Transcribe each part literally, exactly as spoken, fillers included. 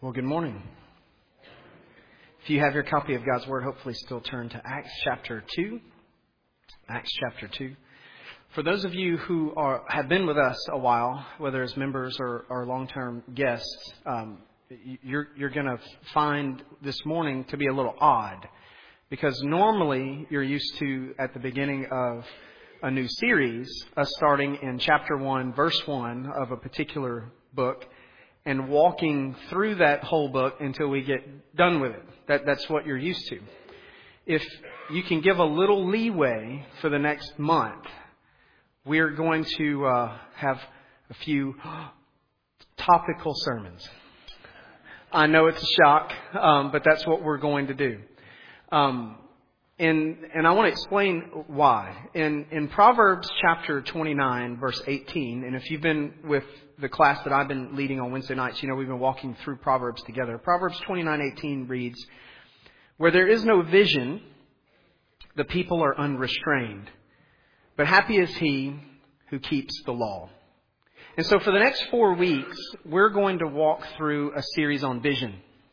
Well, good morning. If you have your copy of God's Word, hopefully still turn to Acts chapter two. Acts chapter two. For those of you who are have been with us a while, whether as members or, or long-term guests, um, you're, you're going to find this morning to be a little odd. Because normally you're used to, at the beginning of a new series, us starting in chapter one, verse one of a particular book, and walking through that whole book until we get done with it. That, that's what you're used to. If you can give a little leeway for the next month, we're going to uh, have a few topical sermons. I know it's a shock, um, but that's what we're going to do. Um, and and I want to explain why. In in Proverbs chapter twenty-nine, verse eighteen, and if you've been with the class that I've been leading on Wednesday nights, you know we've been walking through Proverbs together. Proverbs twenty-nine eighteen reads, "Where there is no vision, the people are unrestrained, but happy is he who keeps the law." And so for the next four weeks, we're going to walk through a series on vision.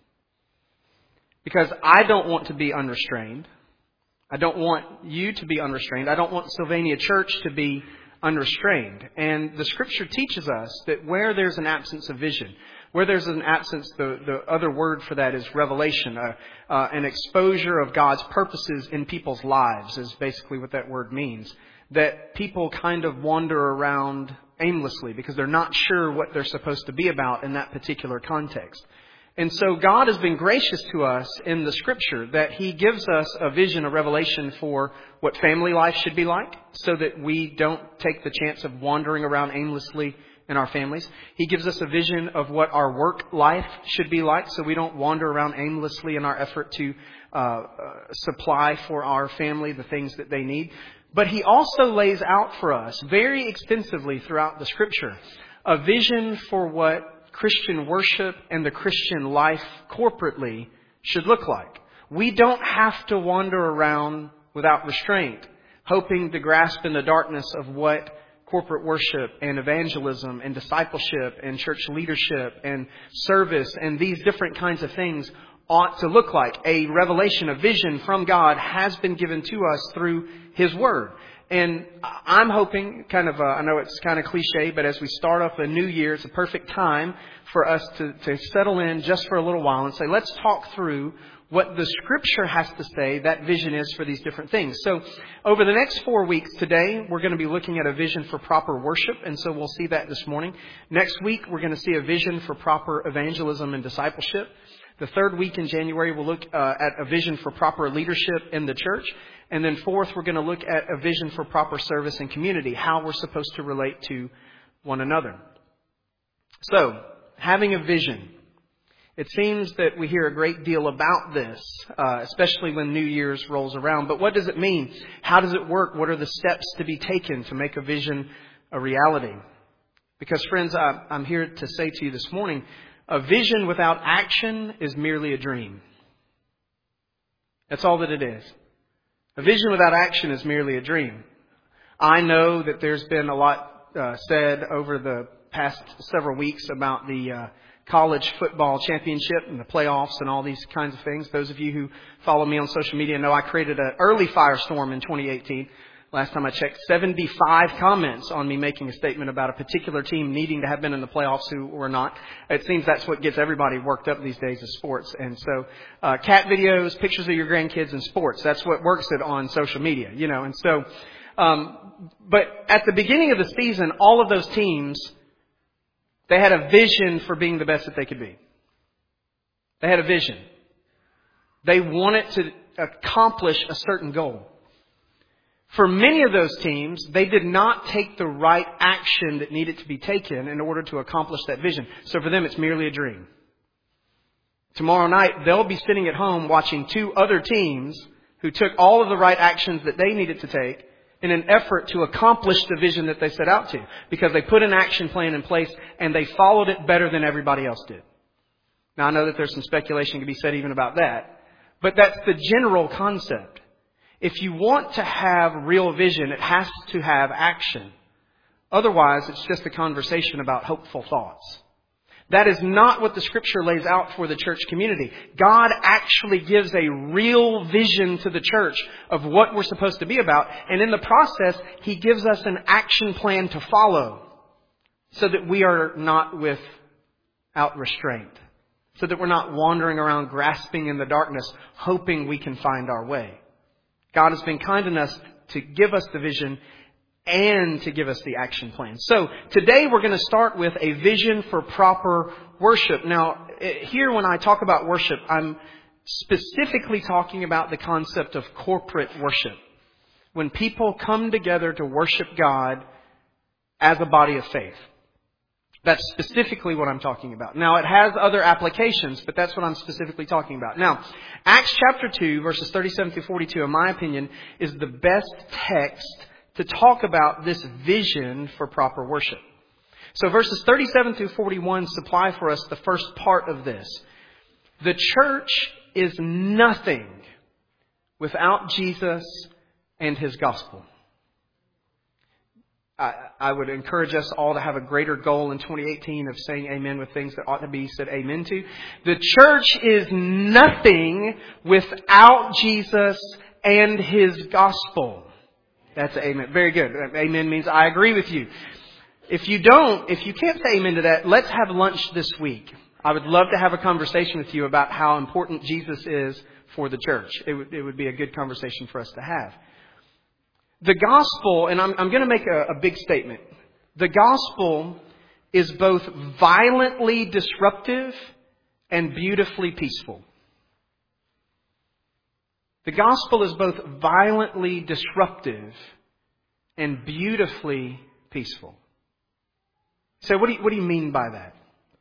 Because I don't want to be unrestrained. I don't want you to be unrestrained. I don't want Sylvania Church to be unrestrained. And the Scripture teaches us that where there's an absence of vision, where there's an absence, the, the other word for that is revelation, uh, uh, an exposure of God's purposes in people's lives is basically what that word means. That people kind of wander around aimlessly because they're not sure what they're supposed to be about in that particular context. And so God has been gracious to us in the Scripture that He gives us a vision, a revelation for what family life should be like so that we don't take the chance of wandering around aimlessly in our families. He gives us a vision of what our work life should be like so we don't wander around aimlessly in our effort to uh, uh, supply for our family the things that they need. But He also lays out for us very extensively throughout the Scripture a vision for what Christian worship and the Christian life corporately should look like. We don't have to wander around without restraint, hoping to grasp in the darkness of what corporate worship and evangelism and discipleship and church leadership and service and these different kinds of things ought to look like. A revelation, a vision from God has been given to us through His Word. And I'm hoping, kind of, uh, I know it's kind of cliche, but as we start off a new year, it's a perfect time for us to, to settle in just for a little while and say, let's talk through what the Scripture has to say that vision is for these different things. So over the next four weeks today, we're going to be looking at a vision for proper worship. And so we'll see that this morning. Next week, we're going to see a vision for proper evangelism and discipleship. The third week in January, we'll look uh, at a vision for proper leadership in the church. And then fourth, we're going to look at a vision for proper service and community, how we're supposed to relate to one another. So, having a vision. It seems that we hear a great deal about this, uh, especially when New Year's rolls around. But what does it mean? How does it work? What are the steps to be taken to make a vision a reality? Because, friends, I, I'm here to say to you this morning, a vision without action is merely a dream. That's all that it is. A vision without action is merely a dream. I know that there's been a lot uh, said over the past several weeks about the uh, college football championship and the playoffs and all these kinds of things. Those of you who follow me on social media know I created an early firestorm in twenty eighteen. Last time I checked, seventy-five comments on me making a statement about a particular team needing to have been in the playoffs who were not. It seems that's what gets everybody worked up these days is sports. And so uh, cat videos, pictures of your grandkids and sports, that's what works it on social media, you know. And so, um, but at the beginning of the season, all of those teams, they had a vision for being the best that they could be. They had a vision. They wanted to accomplish a certain goal. For many of those teams, they did not take the right action that needed to be taken in order to accomplish that vision. So for them, it's merely a dream. Tomorrow night, they'll be sitting at home watching two other teams who took all of the right actions that they needed to take in an effort to accomplish the vision that they set out to. Because they put an action plan in place and they followed it better than everybody else did. Now, I know that there's some speculation to be said even about that. But that's the general concept. If you want to have real vision, it has to have action. Otherwise, it's just a conversation about hopeful thoughts. That is not what the Scripture lays out for the church community. God actually gives a real vision to the church of what we're supposed to be about. And in the process, He gives us an action plan to follow so that we are not without restraint. So that we're not wandering around grasping in the darkness, hoping we can find our way. God has been kind enough to give us the vision and to give us the action plan. So today we're going to start with a vision for proper worship. Now, here when I talk about worship, I'm specifically talking about the concept of corporate worship. When people come together to worship God as a body of faith. That's specifically what I'm talking about. Now, it has other applications, but that's what I'm specifically talking about. Now, Acts chapter two, verses thirty-seven through forty-two, in my opinion, is the best text to talk about this vision for proper worship. So verses thirty-seven through forty-one supply for us the first part of this. The church is nothing without Jesus and His gospel. I, I would encourage us all to have a greater goal in twenty eighteen of saying amen with things that ought to be said amen to. The church is nothing without Jesus and His gospel. That's amen. Very good. Amen means I agree with you. If you don't, if you can't say amen to that, let's have lunch this week. I would love to have a conversation with you about how important Jesus is for the church. It would, it would be a good conversation for us to have. The gospel, and I'm, I'm going to make a, a big statement. The gospel is both violently disruptive and beautifully peaceful. The gospel is both violently disruptive and beautifully peaceful. So what do you, what do you mean by that?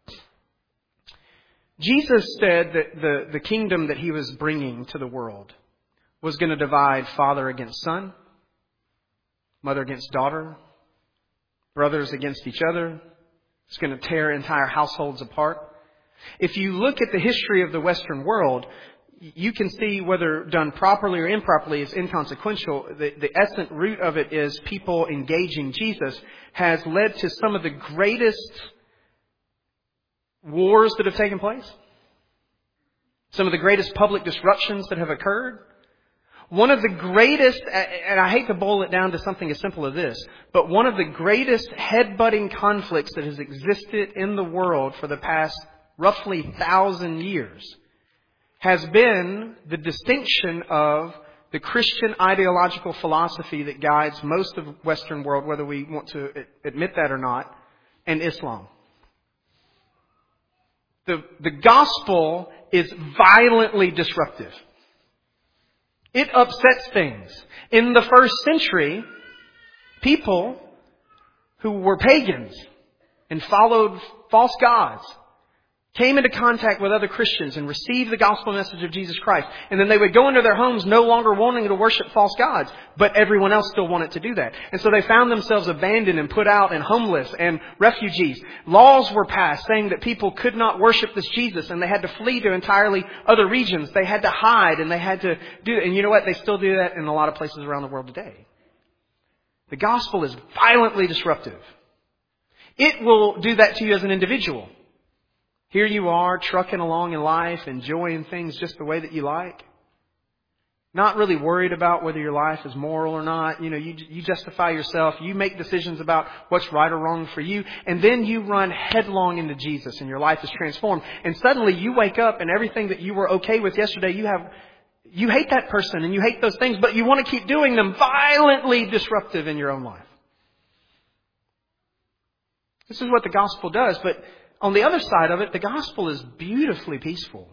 Jesus said that the, the kingdom that He was bringing to the world was going to divide father against son, mother against daughter, brothers against each other. It's going to tear entire households apart. If you look at the history of the Western world, you can see whether done properly or improperly is inconsequential. The, the essence root of it is people engaging Jesus has led to some of the greatest wars that have taken place. Some of the greatest public disruptions that have occurred. One of the greatest, and I hate to boil it down to something as simple as this, but one of the greatest head-butting conflicts that has existed in the world for the past roughly thousand years has been the distinction of the Christian ideological philosophy that guides most of the Western world, whether we want to admit that or not, and Islam. The, the gospel is violently disruptive. It upsets things. In the first century, people who were pagans and followed false gods came into contact with other Christians and received the gospel message of Jesus Christ. And then they would go into their homes no longer wanting to worship false gods, but everyone else still wanted to do that. And so they found themselves abandoned and put out and homeless and refugees. Laws were passed saying that people could not worship this Jesus and they had to flee to entirely other regions. They had to hide and they had to do it. And you know what? They still do that in a lot of places around the world today. The gospel is violently disruptive. It will do that to you as an individual. Here you are, trucking along in life, enjoying things just the way that you like. Not really worried about whether your life is moral or not. You know, you, you justify yourself. You make decisions about what's right or wrong for you. And then you run headlong into Jesus and your life is transformed. And suddenly you wake up and everything that you were okay with yesterday, you have, you hate that person and you hate those things, but you want to keep doing them, violently disruptive in your own life. This is what the gospel does, but on the other side of it, the gospel is beautifully peaceful.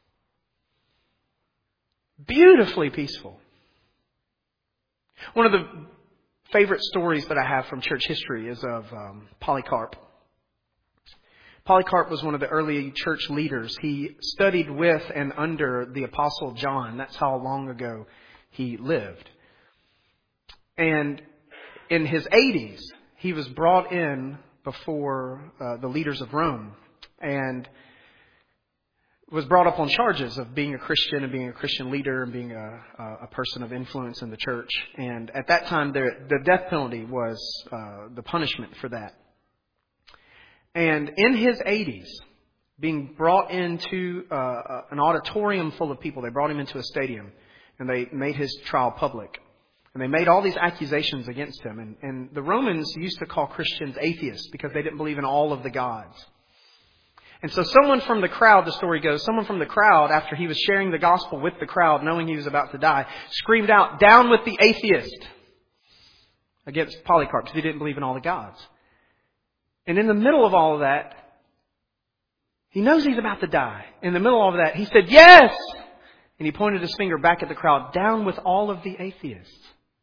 Beautifully peaceful. One of the favorite stories that I have from church history is of um, Polycarp. Polycarp was one of the early church leaders. He studied with and under the Apostle John. That's how long ago he lived. And in his eighties, he was brought in before uh, the leaders of Rome and was brought up on charges of being a Christian and being a Christian leader and being a, a person of influence in the church. And at that time, there, the death penalty was uh, the punishment for that. And in his eighties, being brought into uh, an auditorium full of people, they brought him into a stadium and they made his trial public. And they made all these accusations against him. And, and the Romans used to call Christians atheists because they didn't believe in all of the gods. And so someone from the crowd, the story goes, someone from the crowd, after he was sharing the gospel with the crowd, knowing he was about to die, screamed out, "Down with the atheist!" against Polycarp because he didn't believe in all the gods. And in the middle of all of that, he knows he's about to die. In the middle of all of that, he said, "Yes!" And he pointed his finger back at the crowd, "Down with all of the atheists."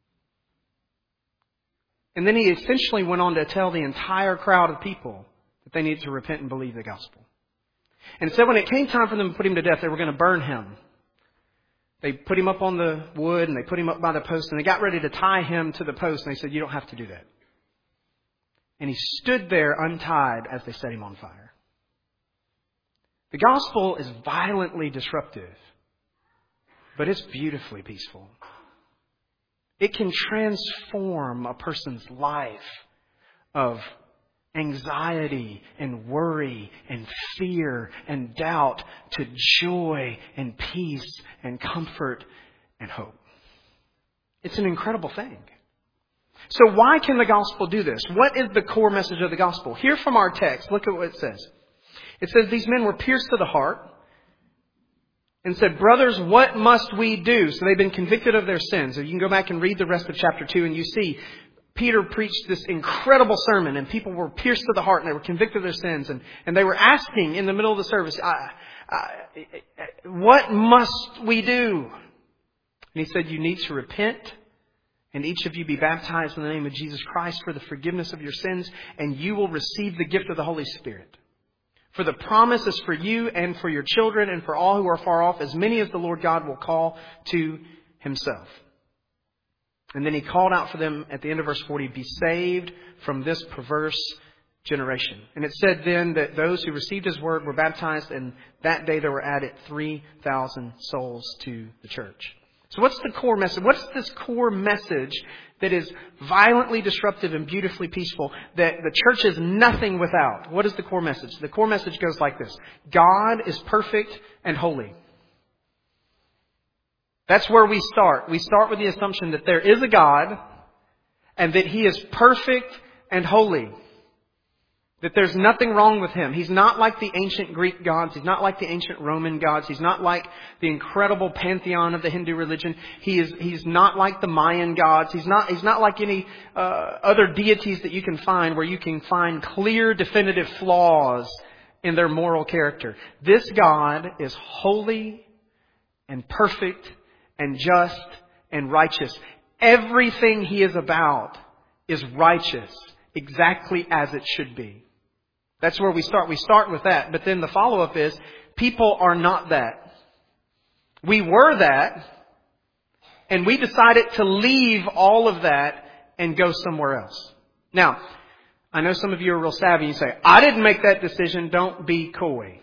And then he essentially went on to tell the entire crowd of people that they needed to repent and believe the gospel. And so when it came time for them to put him to death, they were going to burn him. They put him up on the wood and they put him up by the post and they got ready to tie him to the post. And they said, "You don't have to do that." And he stood there untied as they set him on fire. The gospel is violently disruptive, but it's beautifully peaceful. It can transform a person's life of anxiety and worry and fear and doubt to joy and peace and comfort and hope. It's an incredible thing. So why can the gospel do this? What is the core message of the gospel? Here from our text, look at what it says. It says these men were pierced to the heart and said, "Brothers, what must we do?" So they've been convicted of their sins. So you can go back and read the rest of chapter two and you see Peter preached this incredible sermon and people were pierced to the heart and they were convicted of their sins. And, and they were asking in the middle of the service, I, I, "What must we do?" And he said, "You need to repent and each of you be baptized in the name of Jesus Christ for the forgiveness of your sins, and you will receive the gift of the Holy Spirit. For the promise is for you and for your children and for all who are far off, as many as the Lord God will call to himself." And then he called out for them at the end of verse forty, "Be saved from this perverse generation." And it said then that those who received his word were baptized, and that day there were added three thousand souls to the church. So what's the core message? What's this core message that is violently disruptive and beautifully peaceful that the church is nothing without? What is the core message? The core message goes like this: God is perfect and holy. That's where we start. We start with the assumption that there is a God and that he is perfect and holy. That there's nothing wrong with him. He's not like the ancient Greek gods. He's not like the ancient Roman gods. He's not like the incredible pantheon of the Hindu religion. He is, he's not like the Mayan gods. He's not, he's not like any uh, other deities that you can find where you can find clear, definitive flaws in their moral character. This God is holy and perfect and just and righteous. Everything he is about is righteous, exactly as it should be. That's where we start. We start with that. But then the follow-up is, people are not that. We were that, and we decided to leave all of that and go somewhere else. Now, I know some of you are real savvy. You say, "I didn't make that decision." Don't be coy.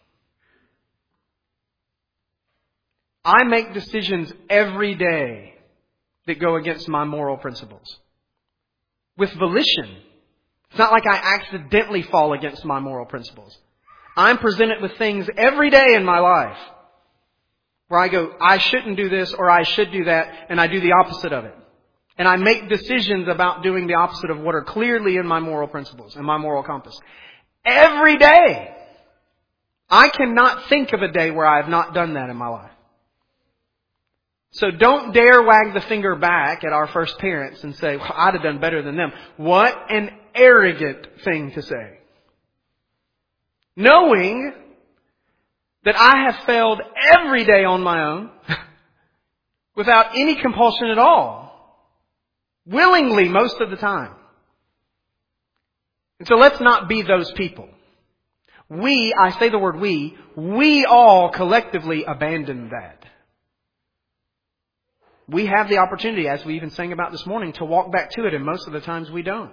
I make decisions every day that go against my moral principles. With volition. It's not like I accidentally fall against my moral principles. I'm presented with things every day in my life where I go, I shouldn't do this or I should do that, and I do the opposite of it. And I make decisions about doing the opposite of what are clearly in my moral principles and my moral compass. Every day. I cannot think of a day where I have not done that in my life. So don't dare wag the finger back at our first parents and say, "Well, I'd have done better than them." What an arrogant thing to say. Knowing that I have failed every day on my own without any compulsion at all. Willingly most of the time. And so let's not be those people. We, I say the word we, we all collectively abandon that. We have the opportunity, as we even sang about this morning, to walk back to it, and most of the times we don't.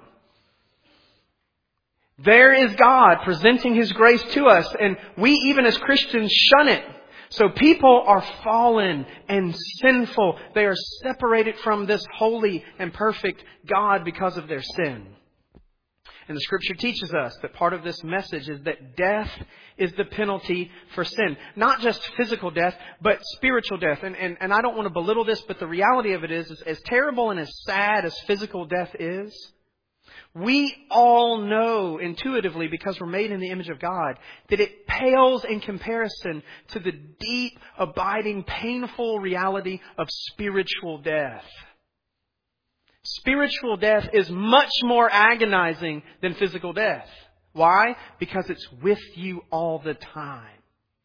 There is God presenting his grace to us, and we even as Christians shun it. So people are fallen and sinful. They are separated from this holy and perfect God because of their sin. And the Scripture teaches us that part of this message is that death is the penalty for sin. Not just physical death, but spiritual death. And, and, and I don't want to belittle this, but the reality of it is, is, as terrible and as sad as physical death is, we all know intuitively, because we're made in the image of God, that it pales in comparison to the deep, abiding, painful reality of spiritual death. Spiritual death is much more agonizing than physical death. Why? Because it's with you all the time.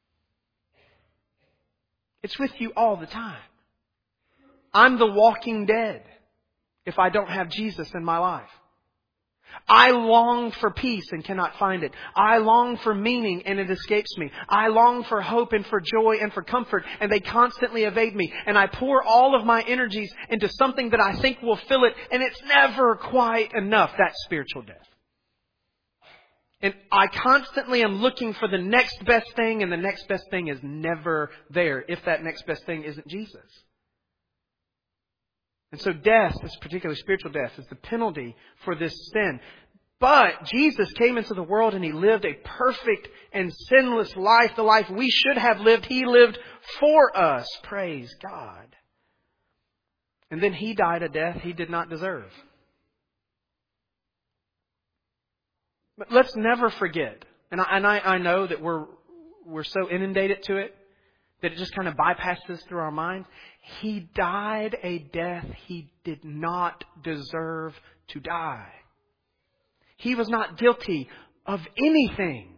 It's with you all the time. I'm the walking dead if I don't have Jesus in my life. I long for peace and cannot find it. I long for meaning and it escapes me. I long for hope and for joy and for comfort, and they constantly evade me. And I pour all of my energies into something that I think will fill it, and it's never quite enough. That's spiritual death. And I constantly am looking for the next best thing, and the next best thing is never there if that next best thing isn't Jesus. And so death, this particular spiritual death, is the penalty for this sin. But Jesus came into the world and He lived a perfect and sinless life. The life we should have lived, He lived for us. Praise God. And then He died a death He did not deserve. But let's never forget, and I, and I, I know that we're we're so inundated to it, that it just kind of bypasses through our minds. He died a death He did not deserve to die. He was not guilty of anything.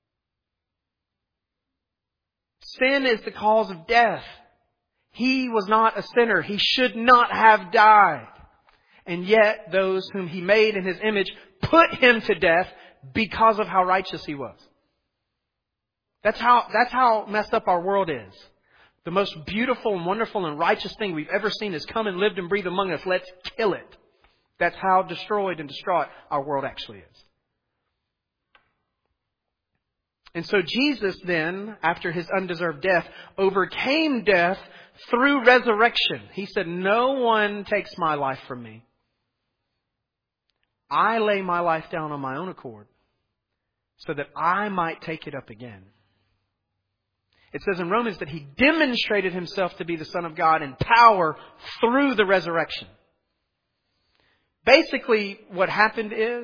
Sin is the cause of death. He was not a sinner. He should not have died. And yet those whom He made in His image put Him to death because of how righteous He was. That's how, that's how messed up our world is. The most beautiful and wonderful and righteous thing we've ever seen has come and lived and breathed among us. Let's kill it. That's how destroyed and distraught our world actually is. And so Jesus then, after His undeserved death, overcame death through resurrection. He said, "No one takes my life from me. I lay my life down on my own accord so that I might take it up again." It says in Romans that He demonstrated Himself to be the Son of God in power through the resurrection. Basically, what happened is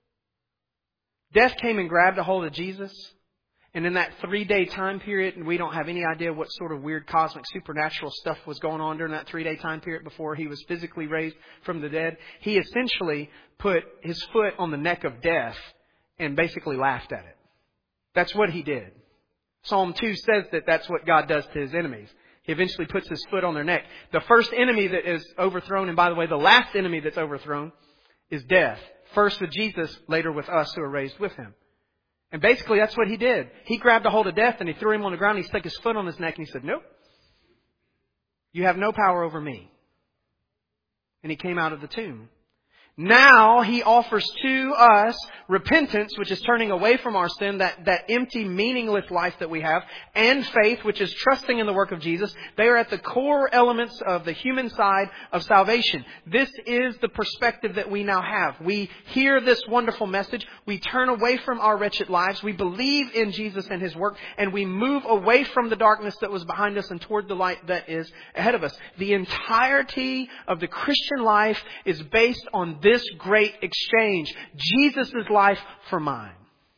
death came and grabbed a hold of Jesus. And in that three-day time period, and we don't have any idea what sort of weird cosmic supernatural stuff was going on during that three-day time period before He was physically raised from the dead. He essentially put His foot on the neck of death and basically laughed at it. That's what He did. Psalm two says that that's what God does to His enemies. He eventually puts His foot on their neck. The first enemy that is overthrown, and by the way, the last enemy that's overthrown, is death. First with Jesus, later with us who are raised with Him. And basically that's what He did. He grabbed a hold of death and He threw him on the ground. He stuck His foot on his neck and He said, "Nope. You have no power over me." And He came out of the tomb. Now He offers to us repentance, which is turning away from our sin, that, that empty, meaningless life that we have, and faith, which is trusting in the work of Jesus. They are at the core elements of the human side of salvation. This is the perspective that we now have. We hear this wonderful message. We turn away from our wretched lives. We believe in Jesus and His work, and we move away from the darkness that was behind us and toward the light that is ahead of us. The entirety of the Christian life is based on this great exchange. Jesus' life for mine.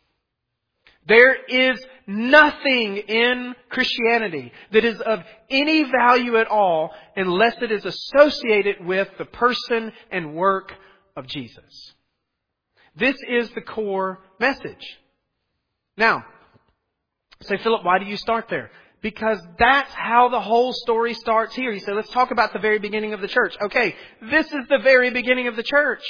There is nothing in Christianity that is of any value at all unless it is associated with the person and work of Jesus. This is the core message. Now, say, "Philip, why do you start there?" Because that's how the whole story starts here. You say, let's talk about the very beginning of the church. Okay, this is the very beginning of the church.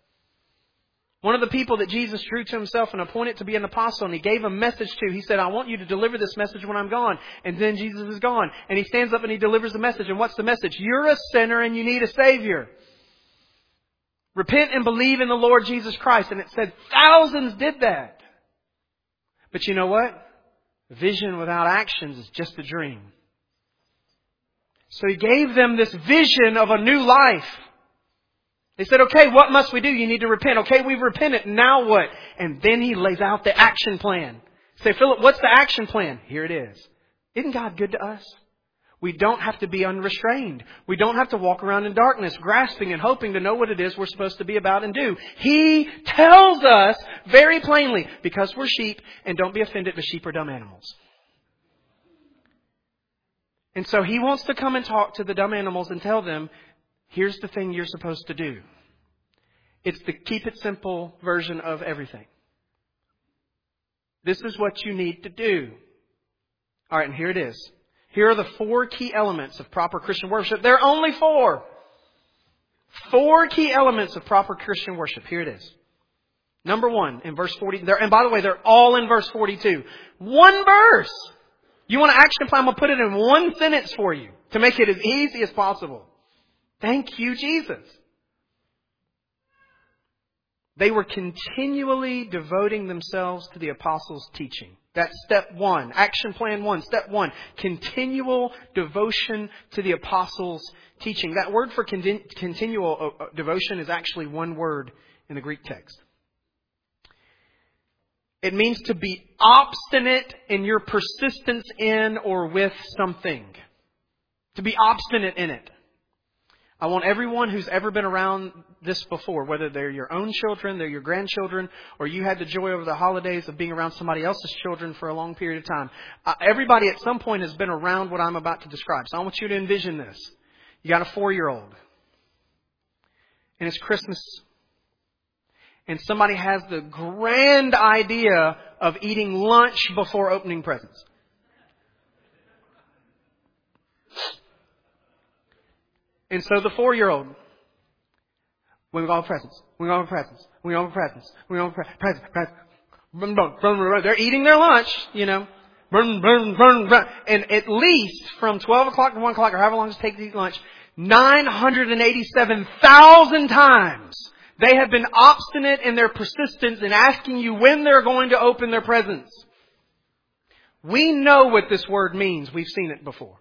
One of the people that Jesus drew to Himself and appointed to be an apostle, and He gave a message to, He said, "I want you to deliver this message when I'm gone." And then Jesus is gone. And He stands up and He delivers the message. And what's the message? You're a sinner and you need a Savior. Repent and believe in the Lord Jesus Christ. And it said thousands did that. But you know what? Vision without actions is just a dream. So He gave them this vision of a new life. They said, okay, what must we do? You need to repent. Okay, we've repented. Now what? And then he lays out the action plan. Say, Philip, what's the action plan? Here it is. Isn't God good to us? We don't have to be unrestrained. We don't have to walk around in darkness, grasping and hoping to know what it is we're supposed to be about and do. He tells us very plainly, because we're sheep, and don't be offended, but sheep are dumb animals. And so He wants to come and talk to the dumb animals and tell them, here's the thing you're supposed to do. It's the keep it simple version of everything. This is what you need to do. All right, and here it is. Here are the four key elements of proper Christian worship. There are only four. Four key elements of proper Christian worship. Here it is. Number one, in verse forty. And by the way, they're all in verse forty-two. One verse. You want an action plan? I'm going to put it in one sentence for you to make it as easy as possible. Thank you, Jesus. They were continually devoting themselves to the apostles' teaching. That's step one. Action plan one. Step one. Continual devotion to the apostles' teaching. That word for con- continual uh, devotion is actually one word in the Greek text. It means to be obstinate in your persistence in or with something. To be obstinate in it. I want everyone who's ever been around this before, whether they're your own children, they're your grandchildren, or you had the joy over the holidays of being around somebody else's children for a long period of time. Uh, everybody at some point has been around what I'm about to describe. So I want you to envision this. You got a four-year-old. And it's Christmas. And somebody has the grand idea of eating lunch before opening presents. And so the four-year-old, we go presents, we go presents, we go presents, we go presents, presents. They're eating their lunch, you know. And at least from twelve o'clock to one o'clock, or however long it takes to eat lunch, nine hundred eighty-seven thousand times they have been obstinate in their persistence in asking you when they're going to open their presents. We know what this word means. We've seen it before.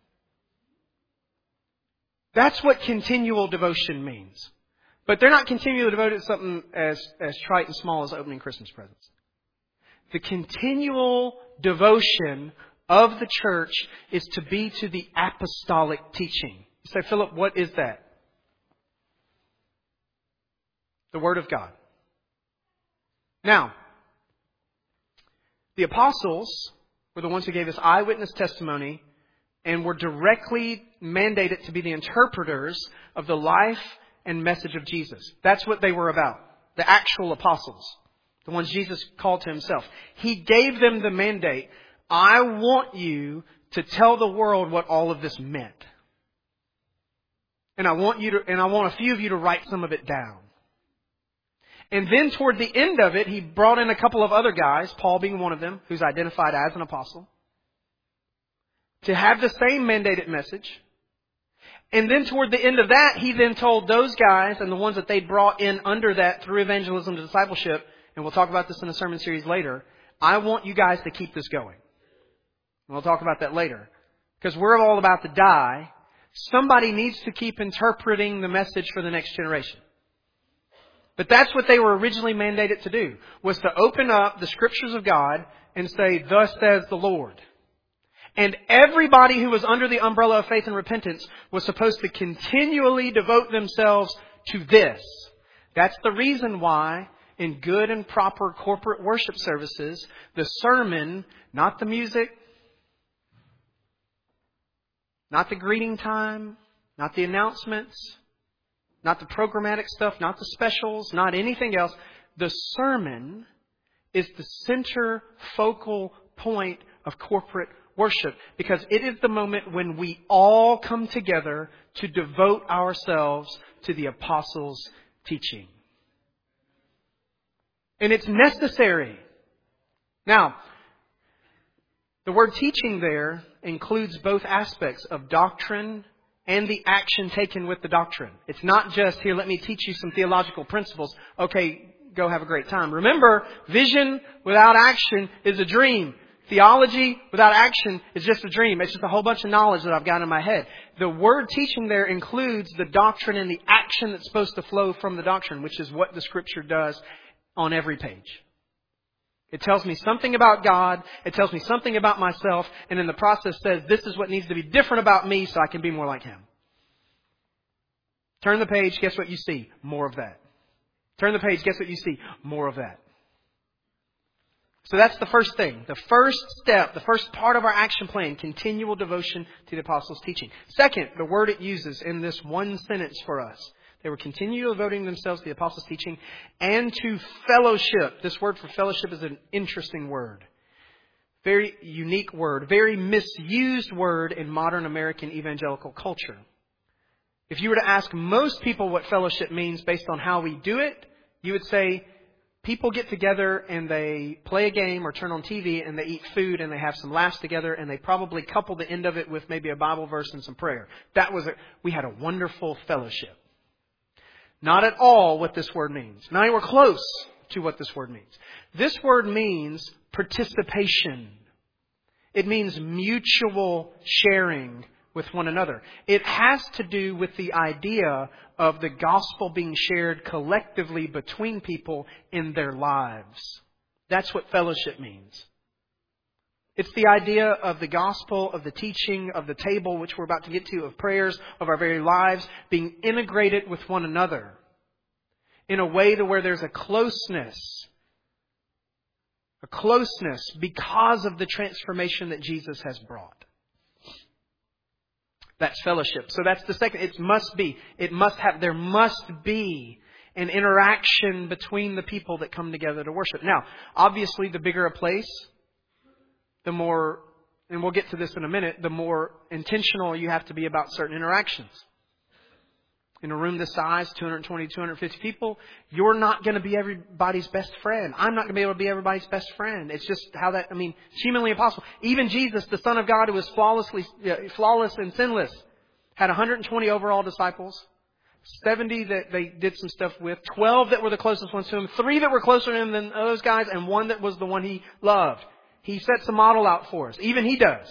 That's what continual devotion means. But they're not continually devoted to something as, as trite and small as opening Christmas presents. The continual devotion of the church is to be to the apostolic teaching. You say, Philip, what is that? The Word of God. Now, the apostles were the ones who gave us eyewitness testimony and were directly mandated to be the interpreters of the life and message of Jesus. That's what they were about. The actual apostles. The ones Jesus called to Himself. He gave them the mandate. I want you to tell the world what all of this meant. And I want you to, and I want a few of you to write some of it down. And then toward the end of it, He brought in a couple of other guys, Paul being one of them, who's identified as an apostle, to have the same mandated message. And then toward the end of that, He then told those guys and the ones that they brought in under that through evangelism to discipleship, and we'll talk about this in a sermon series later, I want you guys to keep this going. And we'll talk about that later. Because we're all about to die. Somebody needs to keep interpreting the message for the next generation. But that's what they were originally mandated to do, was to open up the Scriptures of God and say, thus says the Lord. And everybody who was under the umbrella of faith and repentance was supposed to continually devote themselves to this. That's the reason why in good and proper corporate worship services, the sermon, not the music, not the greeting time, not the announcements, not the programmatic stuff, not the specials, not anything else. The sermon is the center focal point of corporate worship, because it is the moment when we all come together to devote ourselves to the apostles' teaching. And it's necessary. Now, the word teaching there includes both aspects of doctrine and the action taken with the doctrine. It's not just, here, let me teach you some theological principles. Okay, go have a great time. Remember, vision without action is a dream. Theology without action is just a dream. It's just a whole bunch of knowledge that I've got in my head. The word teaching there includes the doctrine and the action that's supposed to flow from the doctrine, which is what the Scripture does on every page. It tells me something about God. It tells me something about myself. And in the process says, this is what needs to be different about me so I can be more like Him. Turn the page. Guess what you see? More of that. Turn the page. Guess what you see? More of that. So that's the first thing. The first step, the first part of our action plan, continual devotion to the apostles' teaching. Second, the word it uses in this one sentence for us. They were continually devoting themselves to the apostles' teaching and to fellowship. This word for fellowship is an interesting word. Very unique word. Very misused word in modern American evangelical culture. If you were to ask most people what fellowship means based on how we do it, you would say people get together and they play a game or turn on T V and they eat food and they have some laughs together and they probably couple the end of it with maybe a Bible verse and some prayer. That was a, we had a wonderful fellowship. Not at all what this word means. Not anywhere close to what this word means. This word means participation. It means mutual sharing with one another. It has to do with the idea of the gospel being shared collectively between people in their lives. That's what fellowship means. It's the idea of the gospel, of the teaching, of the table, which we're about to get to, of prayers, of our very lives, being integrated with one another in a way to where there's a closeness. A closeness because of the transformation that Jesus has brought. That's fellowship. So that's the second. It must be. It must have. There must be an interaction between the people that come together to worship. Now, obviously, the bigger a place, the more, and we'll get to this in a minute, the more intentional you have to be about certain interactions. In a room this size, two hundred twenty, two hundred fifty people, you're not going to be everybody's best friend. I'm not going to be able to be everybody's best friend. It's just how that, I mean, it's humanly impossible. Even Jesus, the Son of God, who was flawlessly, flawless and sinless, had one hundred twenty overall disciples, seventy that they did some stuff with, twelve that were the closest ones to Him, three that were closer to Him than those guys, and one that was the one He loved. He sets a model out for us. Even He does.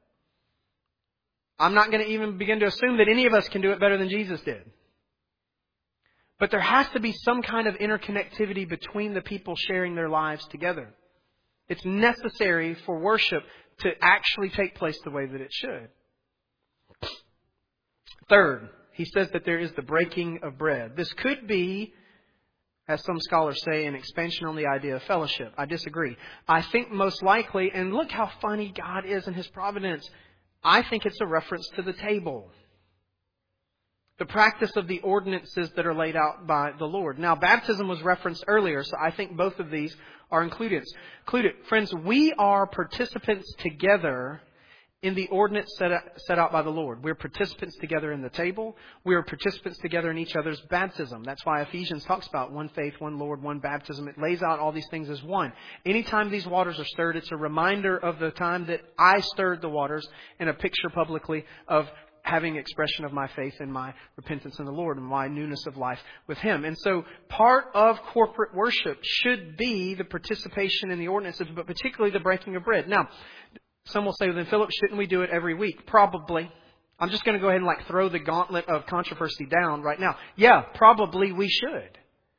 I'm not going to even begin to assume that any of us can do it better than Jesus did. But there has to be some kind of interconnectivity between the people sharing their lives together. It's necessary for worship to actually take place the way that it should. Third, he says that there is the breaking of bread. This could be, as some scholars say, an expansion on the idea of fellowship. I disagree. I think most likely, and look how funny God is in His providence, I think it's a reference to the table. The practice of the ordinances that are laid out by the Lord. Now, baptism was referenced earlier, so I think both of these are included. Included. Friends, we are participants together in the ordinance set, set out by the Lord. We're participants together in the table. We are participants together in each other's baptism. That's why Ephesians talks about one faith, one Lord, one baptism. It lays out all these things as one. Anytime these waters are stirred, it's a reminder of the time that I stirred the waters, and a picture publicly of having expression of my faith and my repentance in the Lord and my newness of life with Him. And so part of corporate worship should be the participation in the ordinances, but particularly the breaking of bread. Now, some will say, well, then, Philip, shouldn't we do it every week? Probably. I'm just going to go ahead and like throw the gauntlet of controversy down right now. Yeah, probably we should.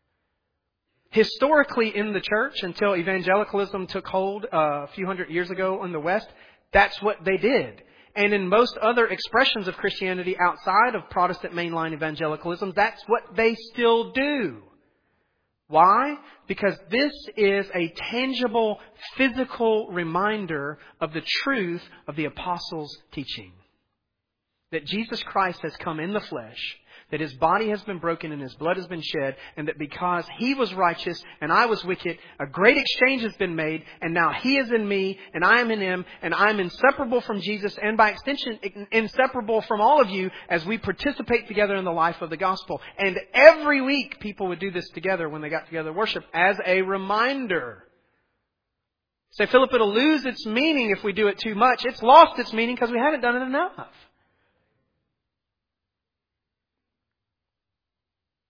Historically in the church, until evangelicalism took hold uh, a few hundred years ago in the West, that's what they did. And in most other expressions of Christianity outside of Protestant mainline evangelicalism, that's what they still do. Why? Because this is a tangible, physical reminder of the truth of the apostles' teaching. That Jesus Christ has come in the flesh, that His body has been broken and His blood has been shed, and that because He was righteous and I was wicked, a great exchange has been made, and now He is in me and I am in Him, and I'm inseparable from Jesus, and by extension inseparable from all of you as we participate together in the life of the gospel. And every week people would do this together when they got together to worship as a reminder. Say, Philip, it'll lose its meaning if we do it too much. It's lost its meaning because we haven't done it enough.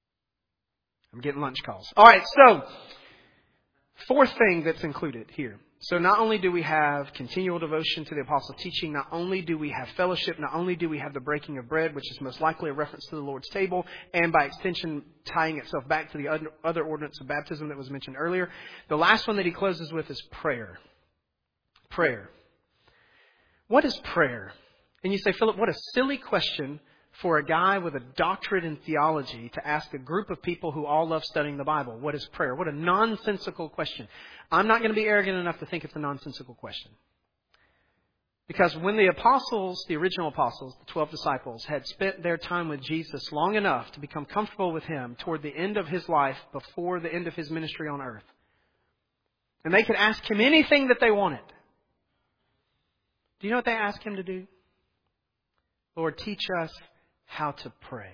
I'm getting lunch calls. All right, so fourth thing that's included here So not only do we have continual devotion to the apostles' teaching, not only do we have fellowship, not only do we have the breaking of bread, which is most likely a reference to the Lord's table, and by extension tying itself back to the other ordinance of baptism that was mentioned earlier, the last one that he closes with is prayer. Prayer. What is prayer? And you say, Philip, what a silly question for a guy with a doctorate in theology to ask a group of people who all love studying the Bible. What is prayer? What a nonsensical question. I'm not going to be arrogant enough to think it's a nonsensical question. Because when the apostles, the original apostles, the twelve disciples, had spent their time with Jesus long enough to become comfortable with Him toward the end of His life, before the end of His ministry on earth, and they could ask Him anything that they wanted, do you know what they asked Him to do? Lord, teach us how to pray.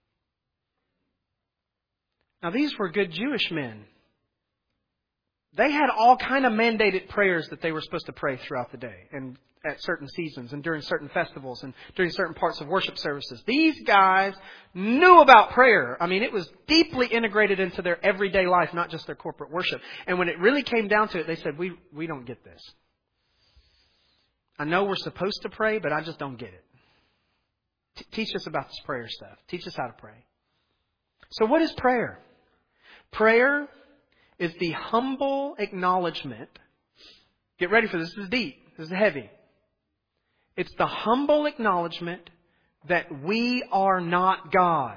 Now, these were good Jewish men. They had all kind of mandated prayers that they were supposed to pray throughout the day and at certain seasons and during certain festivals and during certain parts of worship services. These guys knew about prayer. I mean, it was deeply integrated into their everyday life, not just their corporate worship. And when it really came down to it, they said, we, we don't get this. I know we're supposed to pray, but I just don't get it. T- teach us about this prayer stuff. Teach us how to pray. So what is prayer? Prayer is the humble acknowledgement. Get ready for this. This is deep. This is heavy. It's the humble acknowledgement that we are not God.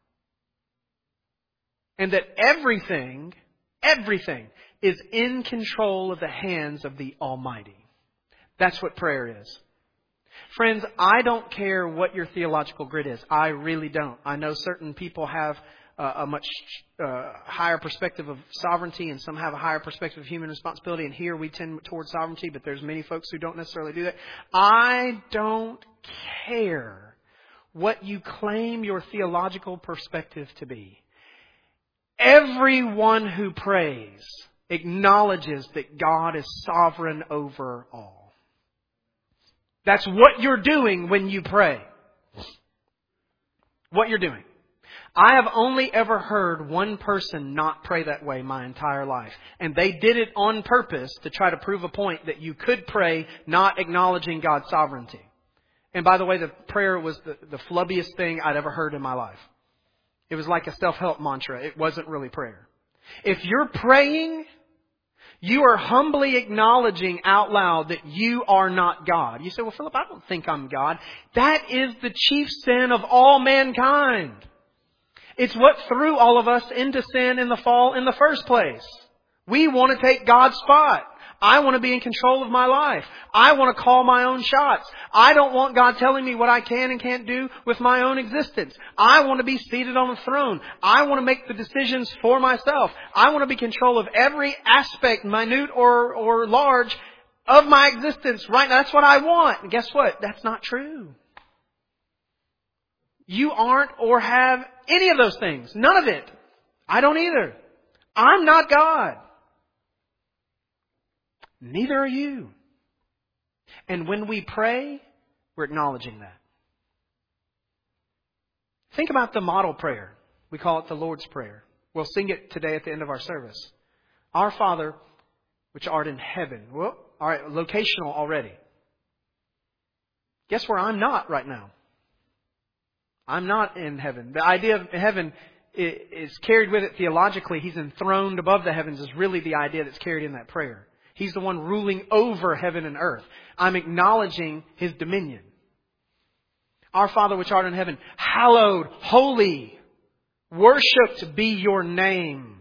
And that everything, everything is in control of the hands of the Almighty. That's what prayer is. Friends, I don't care what your theological grid is. I really don't. I know certain people have uh, a much uh, higher perspective of sovereignty, and some have a higher perspective of human responsibility. And here we tend towards sovereignty, but there's many folks who don't necessarily do that. I don't care what you claim your theological perspective to be. Everyone who prays acknowledges that God is sovereign over all. That's what you're doing when you pray. What you're doing. I have only ever heard one person not pray that way my entire life. And they did it on purpose to try to prove a point that you could pray not acknowledging God's sovereignty. And by the way, the prayer was the, the flubbiest thing I'd ever heard in my life. It was like a self-help mantra. It wasn't really prayer. If you're praying, you are humbly acknowledging out loud that you are not God. You say, well, Philip, I don't think I'm God. That is the chief sin of all mankind. It's what threw all of us into sin in the fall in the first place. We want to take God's spot. I want to be in control of my life. I want to call my own shots. I don't want God telling me what I can and can't do with my own existence. I want to be seated on the throne. I want to make the decisions for myself. I want to be in control of every aspect, minute or, or large, of my existence. Right now, that's what I want. And guess what? That's not true. You aren't or have any of those things. None of it. I don't either. I'm not God. Neither are you. And when we pray, we're acknowledging that. Think about the model prayer. We call it the Lord's Prayer. We'll sing it today at the end of our service. Our Father, which art in heaven. Well, all right, locational already. Guess where I'm not right now? I'm not in heaven. The idea of heaven is carried with it theologically. He's enthroned above the heavens is really the idea that's carried in that prayer. He's the one ruling over heaven and earth. I'm acknowledging His dominion. Our Father which art in heaven, hallowed, holy, worshipped be your name.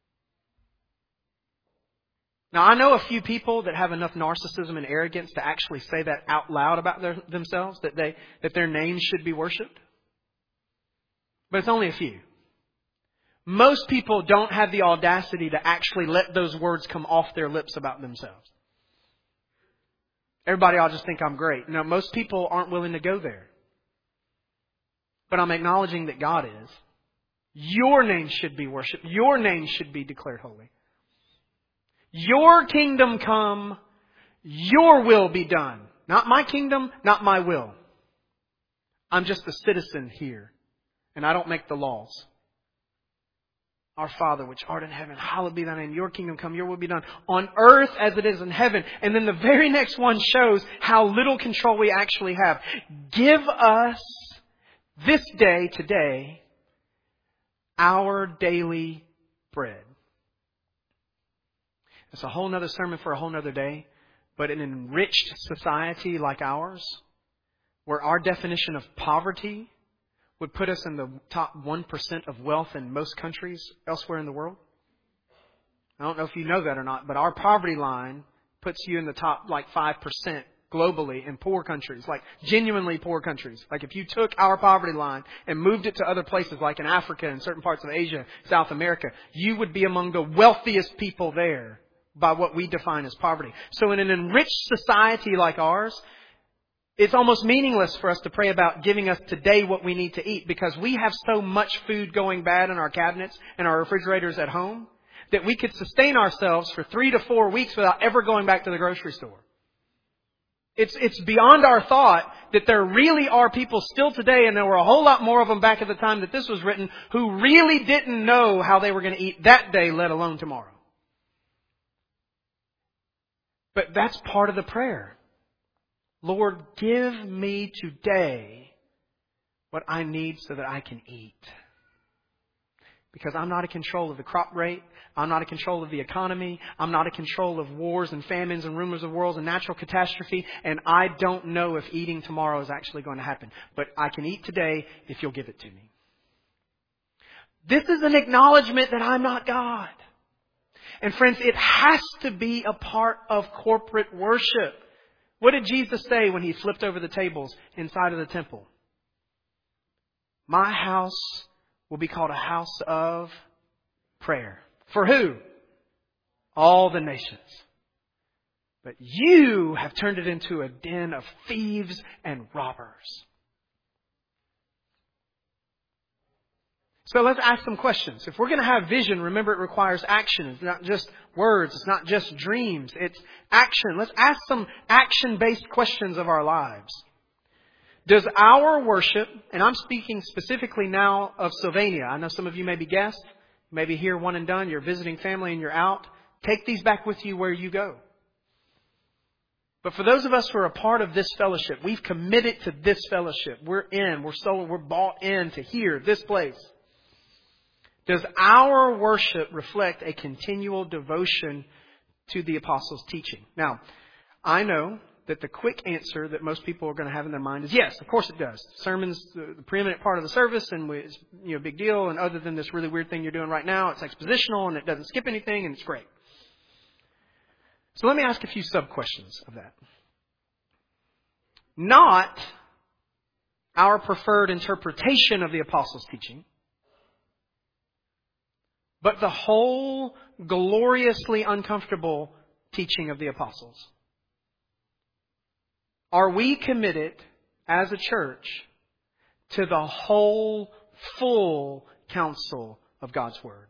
Now, I know a few people that have enough narcissism and arrogance to actually say that out loud about their, themselves, that they that their names should be worshipped. But it's only a few. Most people don't have the audacity to actually let those words come off their lips about themselves. Everybody ought to just think I'm great. No, most people aren't willing to go there. But I'm acknowledging that God is. Your name should be worshipped. Your name should be declared holy. Your kingdom come. Your will be done. Not my kingdom, not my will. I'm just a citizen here. And I don't make the laws. Our Father, which art in heaven, hallowed be thy name. Your kingdom come, your will be done on earth as it is in heaven. And then the very next one shows how little control we actually have. Give us this day, today, our daily bread. It's a whole nother sermon for a whole nother day. But in an enriched society like ours, where our definition of poverty would put us in the top one percent of wealth in most countries elsewhere in the world. I don't know if you know that or not, but our poverty line puts you in the top like five percent globally in poor countries, like genuinely poor countries. Like if you took our poverty line and moved it to other places like in Africa and certain parts of Asia, South America, you would be among the wealthiest people there by what we define as poverty. So in an enriched society like ours, it's almost meaningless for us to pray about giving us today what we need to eat, because we have so much food going bad in our cabinets and our refrigerators at home that we could sustain ourselves for three to four weeks without ever going back to the grocery store. It's, it's beyond our thought that there really are people still today, and there were a whole lot more of them back at the time that this was written, who really didn't know how they were going to eat that day, let alone tomorrow. But that's part of the prayer. Lord, give me today what I need so that I can eat. Because I'm not in control of the crop rate. I'm not in control of the economy. I'm not in control of wars and famines and rumors of wars and natural catastrophe. And I don't know if eating tomorrow is actually going to happen. But I can eat today if you'll give it to me. This is an acknowledgement that I'm not God. And friends, it has to be a part of corporate worship. What did Jesus say when He flipped over the tables inside of the temple? My house will be called a house of prayer. For who? All the nations. But you have turned it into a den of thieves and robbers. So let's ask some questions. If we're going to have vision, remember it requires action. It's not just words. It's not just dreams. It's action. Let's ask some action-based questions of our lives. Does our worship, and I'm speaking specifically now of Sylvania. I know some of you may be guests, maybe here one and done. You're visiting family and you're out. Take these back with you where you go. But for those of us who are a part of this fellowship, we've committed to this fellowship. We're in. We're sold. We're bought in to here, this place. Does our worship reflect a continual devotion to the apostles' teaching? Now, I know that the quick answer that most people are going to have in their mind is yes, of course it does. Sermon's the preeminent part of the service, and it's, you know, a big deal. And other than this really weird thing you're doing right now, it's expositional and it doesn't skip anything, and it's great. So let me ask a few sub-questions of that. Not our preferred interpretation of the apostles' teaching, but the whole gloriously uncomfortable teaching of the apostles. Are we committed as a church to the whole, full counsel of God's Word?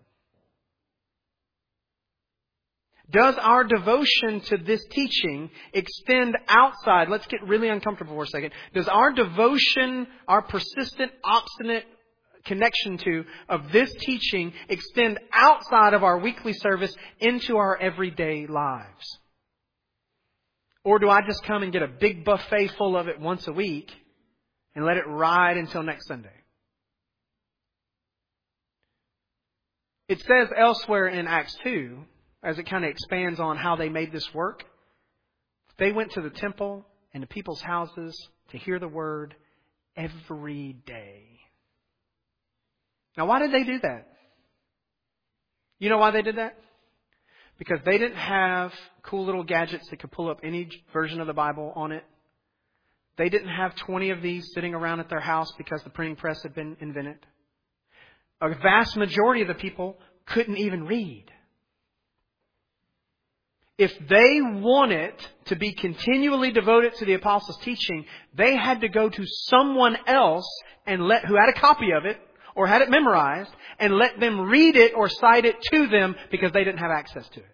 Does our devotion to this teaching extend outside? Let's get really uncomfortable for a second. Does our devotion, our persistent, obstinate connection to of this teaching extend outside of our weekly service into our everyday lives? Or do I just come and get a big buffet full of it once a week and let it ride until next Sunday? It says elsewhere in Acts two, as it kind of expands on how they made this work, they went to the temple and to people's houses to hear the word every day. Now, why did they do that? You know why they did that? Because they didn't have cool little gadgets that could pull up any version of the Bible on it. They didn't have twenty of these sitting around at their house because the printing press had been invented. A vast majority of the people couldn't even read. If they wanted to be continually devoted to the apostles' teaching, they had to go to someone else and let who had a copy of it or had it memorized and let them read it or cite it to them because they didn't have access to it.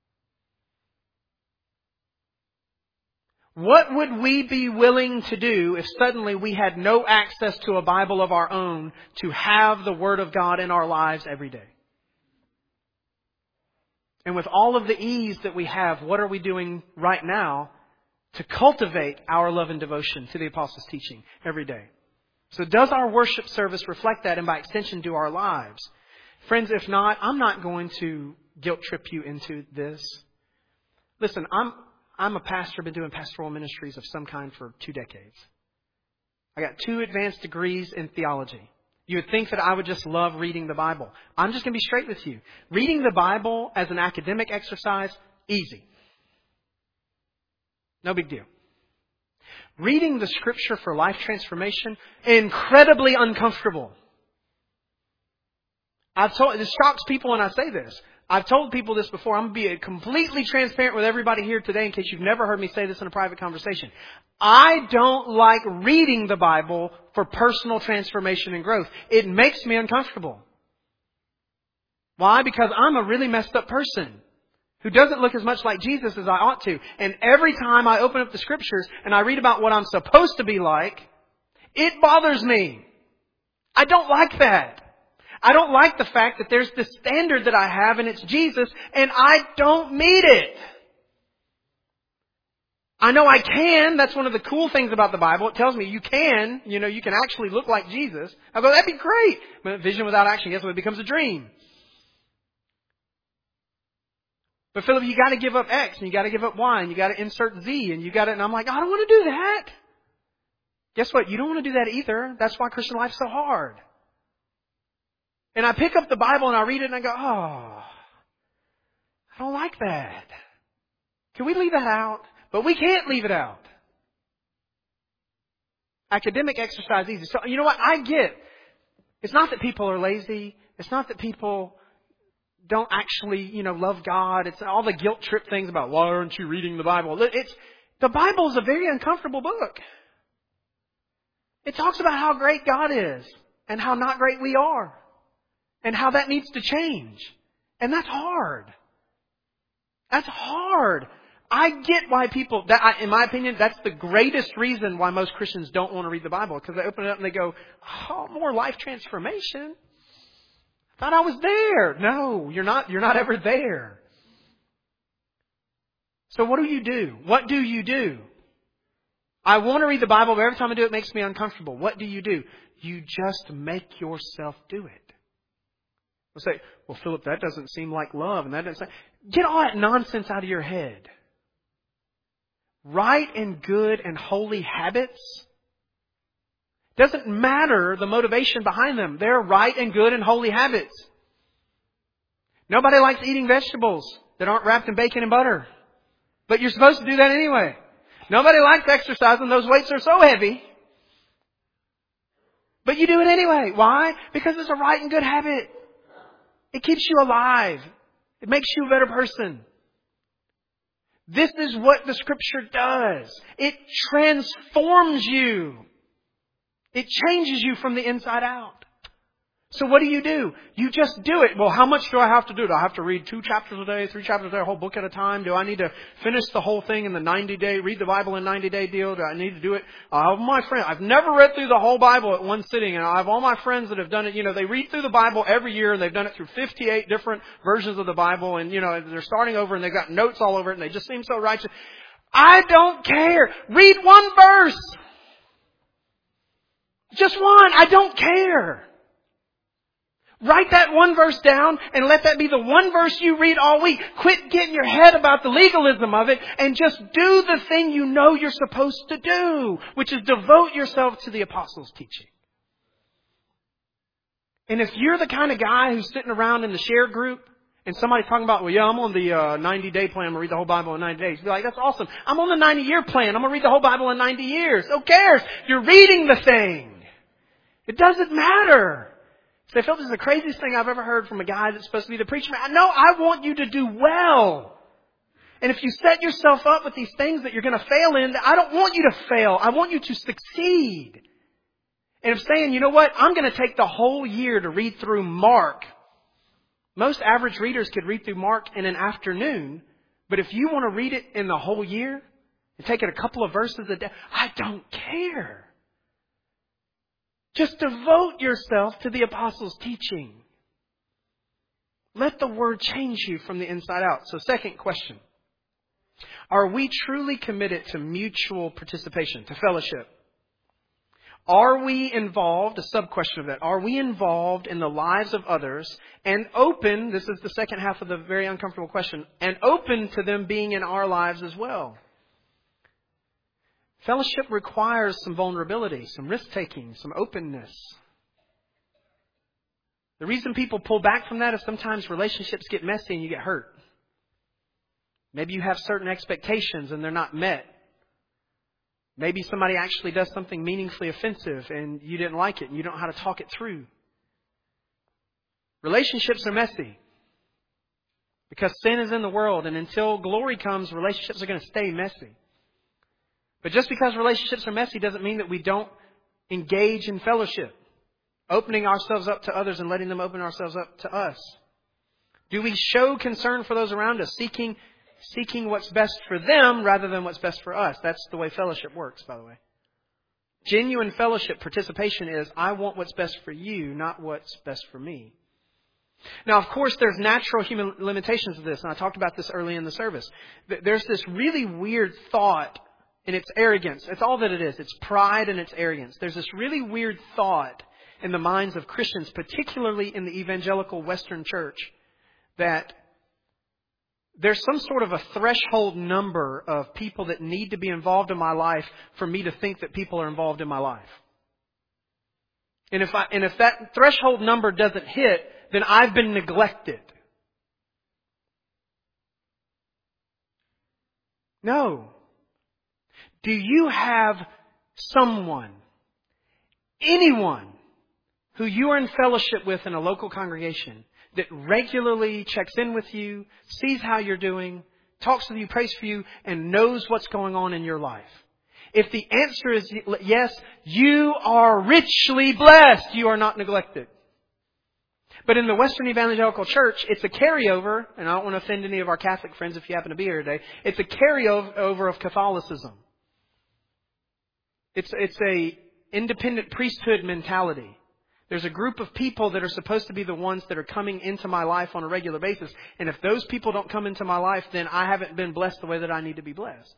What would we be willing to do if suddenly we had no access to a Bible of our own to have the Word of God in our lives every day? And with all of the ease that we have, what are we doing right now to cultivate our love and devotion to the Apostles' teaching every day? So does our worship service reflect that, and by extension do our lives? Friends, if not, I'm not going to guilt trip you into this. Listen, I'm I'm a pastor, been doing pastoral ministries of some kind for two decades. I got two advanced degrees in theology. You would think that I would just love reading the Bible. I'm just going to be straight with you. Reading the Bible as an academic exercise, easy. No big deal. Reading the Scripture for life transformation, incredibly uncomfortable. I've told, it shocks people when I say this. I've told people this before. I'm going to be completely transparent with everybody here today in case you've never heard me say this in a private conversation. I don't like reading the Bible for personal transformation and growth. It makes me uncomfortable. Why? Because I'm a really messed up person who doesn't look as much like Jesus as I ought to. And every time I open up the Scriptures and I read about what I'm supposed to be like, it bothers me. I don't like that. I don't like the fact that there's this standard that I have and it's Jesus and I don't meet it. I know I can. That's one of the cool things about the Bible. It tells me you can, you know, you can actually look like Jesus. I go, that'd be great. But vision without action, guess what? It becomes a dream. But Philip, you got to give up X and you got to give up Y and you got to insert Z and you got to, and I'm like, I don't want to do that. Guess what? You don't want to do that either. That's why Christian life's so hard. And I pick up the Bible and I read it and I go, oh, I don't like that. Can we leave that out? But we can't leave it out. Academic exercise easy. So, you know what? I get. It's not that people are lazy. It's not that people don't actually, you know, love God. It's all the guilt trip things about, why aren't you reading the Bible? It's, the Bible is a very uncomfortable book. It talks about how great God is and how not great we are. And how that needs to change. And that's hard. That's hard. I get why people, that, I, in my opinion, that's the greatest reason why most Christians don't want to read the Bible. Because they open it up and they go, oh, more life transformation. I thought I was there. No, you're not, you're not ever there. So what do you do? What do you do? I want to read the Bible, but every time I do it, it makes me uncomfortable. What do you do? You just make yourself do it. We'll say, well, Philip, that doesn't seem like love. And that doesn't. Get all that nonsense out of your head. Right and good and holy habits. Doesn't matter the motivation behind them. They're right and good and holy habits. Nobody likes eating vegetables that aren't wrapped in bacon and butter. But you're supposed to do that anyway. Nobody likes exercising. Those weights are so heavy. But you do it anyway. Why? Because it's a right and good habit. It keeps you alive. It makes you a better person. This is what the Scripture does. It transforms you. It changes you from the inside out. So what do you do? You just do it. Well, how much do I have to do? Do I have to read two chapters a day, three chapters a day, a whole book at a time? Do I need to finish the whole thing in the ninety-day, read the Bible in ninety-day deal? Do I need to do it? I have my friends. I've never read through the whole Bible at one sitting, and I have all my friends that have done it. You know, they read through the Bible every year, and they've done it through fifty-eight different versions of the Bible, and, you know, they're starting over, and they've got notes all over it, and they just seem so righteous. I don't care. Read one verse. Just one. I don't care. Write that one verse down and let that be the one verse you read all week. Quit getting your head about the legalism of it and just do the thing you know you're supposed to do, which is devote yourself to the Apostles' teaching. And if you're the kind of guy who's sitting around in the share group and somebody's talking about, well, yeah, I'm on the uh, ninety-day plan. I'm going to read the whole Bible in ninety days. You'd be like, that's awesome. I'm on the ninety-year plan. I'm going to read the whole Bible in ninety years. Who cares? You're reading the thing. It doesn't matter. They felt this is the craziest thing I've ever heard from a guy that's supposed to be the preacher. No, I want you to do well. And if you set yourself up with these things that you're going to fail in, I don't want you to fail. I want you to succeed. And if saying, you know what, I'm going to take the whole year to read through Mark. Most average readers could read through Mark in an afternoon. But if you want to read it in the whole year and take it a couple of verses a day, I don't care. Just devote yourself to the Apostles' teaching. Let the Word change you from the inside out. So second question. Are we truly committed to mutual participation, to fellowship? Are we involved, a sub-question of that, are we involved in the lives of others and open, this is the second half of the very uncomfortable question, and open to them being in our lives as well? Fellowship requires some vulnerability, some risk-taking, some openness. The reason people pull back from that is sometimes relationships get messy and you get hurt. Maybe you have certain expectations and they're not met. Maybe somebody actually does something meaningfully offensive and you didn't like it and you don't know how to talk it through. Relationships are messy because sin is in the world, and until glory comes, relationships are going to stay messy. But just because relationships are messy doesn't mean that we don't engage in fellowship, opening ourselves up to others and letting them open ourselves up to us. Do we show concern for those around us, seeking Seeking what's best for them rather than what's best for us? That's the way fellowship works, by the way. Genuine fellowship participation is, I want what's best for you, not what's best for me. Now, of course, there's natural human limitations of this, and I talked about this early in the service. There's this really weird thought, and it's arrogance. It's all that it is. It's pride and it's arrogance. There's this really weird thought in the minds of Christians, particularly in the evangelical Western church, that there's some sort of a threshold number of people that need to be involved in my life for me to think that people are involved in my life. And if I, and if that threshold number doesn't hit, then I've been neglected. No. Do you have someone, anyone, who you are in fellowship with in a local congregation that regularly checks in with you, sees how you're doing, talks with you, prays for you, and knows what's going on in your life? If the answer is yes, you are richly blessed. You are not neglected. But in the Western Evangelical Church, it's a carryover, and I don't want to offend any of our Catholic friends if you happen to be here today, it's a carryover of Catholicism. It's, it's a independent priesthood mentality. There's a group of people that are supposed to be the ones that are coming into my life on a regular basis. And if those people don't come into my life, then I haven't been blessed the way that I need to be blessed.